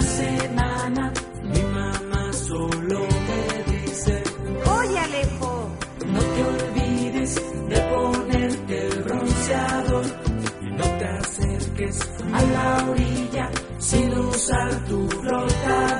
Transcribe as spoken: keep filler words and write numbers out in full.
hace nana, mi mamá solo me dice: oye, Alejo, no te olvides de ponerte el bronceador y no te acerques a la orilla sin usar tu flotador.